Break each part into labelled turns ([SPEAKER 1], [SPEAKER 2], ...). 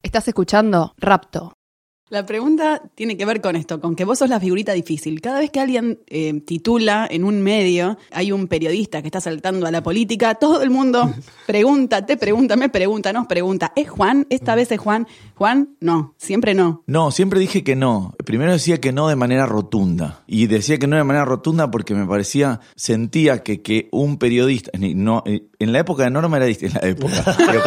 [SPEAKER 1] Estás escuchando Rapto.
[SPEAKER 2] La pregunta tiene que ver con esto, con que vos sos la figurita difícil. Cada vez que alguien titula en un medio, hay un periodista que está saltando a la política, todo el mundo pregunta, te pregunta, me pregunta, nos pregunta. ¿Es Juan? ¿Esta vez es Juan? ¿Juan? No, siempre no.
[SPEAKER 3] No, siempre dije que no. Primero decía que no de manera rotunda. Y decía que no de manera rotunda porque me parecía, sentía que un periodista, no, en la época de Norma era distinta, en la época. Pero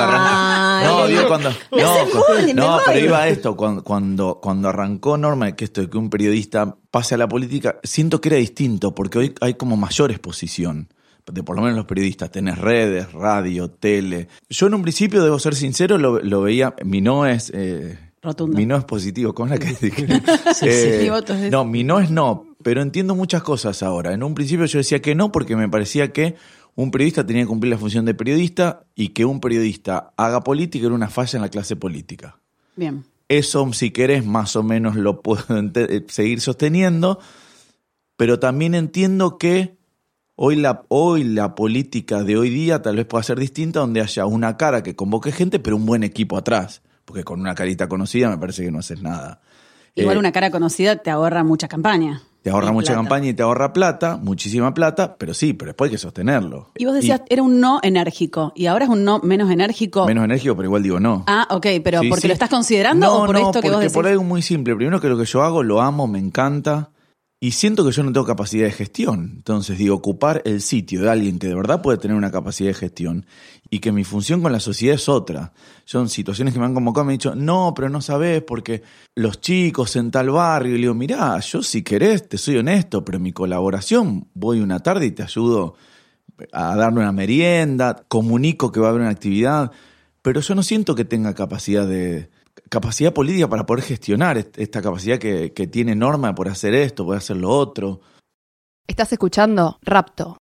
[SPEAKER 3] pero iba a esto, cuando arrancó Norma, que esto de que un periodista pase a la política, siento que era distinto, porque hoy hay como mayor exposición. De por lo menos los periodistas, tenés redes, radio, tele. Yo en un principio, debo ser sincero, lo veía, mi no es...
[SPEAKER 2] Rotundo.
[SPEAKER 3] Mi no es positivo, ¿cómo es la que dije? No, mi no es no, pero entiendo muchas cosas ahora. En un principio yo decía que no, porque me parecía que un periodista tenía que cumplir la función de periodista y que un periodista haga política era una falla en la clase política.
[SPEAKER 2] Bien.
[SPEAKER 3] Eso, si querés, más o menos lo puedo seguir sosteniendo, pero también entiendo que hoy la política de hoy día tal vez pueda ser distinta, donde haya una cara que convoque gente, pero un buen equipo atrás, porque con una carita conocida me parece que no haces nada.
[SPEAKER 2] Igual una cara conocida te ahorra mucha campaña.
[SPEAKER 3] Te ahorra mucha campaña y te ahorra plata, muchísima plata, pero después hay que sostenerlo.
[SPEAKER 2] Y vos decías, era un no enérgico, y ahora es un no menos enérgico.
[SPEAKER 3] Menos enérgico, pero igual digo no.
[SPEAKER 2] Ah, ok, pero
[SPEAKER 3] sí,
[SPEAKER 2] ¿porque
[SPEAKER 3] sí.
[SPEAKER 2] lo estás considerando o por esto que vos decís?
[SPEAKER 3] Por algo muy simple. Primero que lo que yo hago, lo amo, me encanta, y siento que yo no tengo capacidad de gestión. Entonces digo, ocupar el sitio de alguien que de verdad puede tener una capacidad de gestión y que mi función con la sociedad es otra. Yo en situaciones que me han convocado me han dicho, no, pero no sabés porque los chicos en tal barrio. Y le digo, mirá, yo si querés, te soy honesto, pero mi colaboración, voy una tarde y te ayudo a darle una merienda, comunico que va a haber una actividad, pero yo no siento que tenga capacidad política para poder gestionar esta capacidad que tiene Norma por hacer esto, por hacer lo otro.
[SPEAKER 1] Estás escuchando Rapto.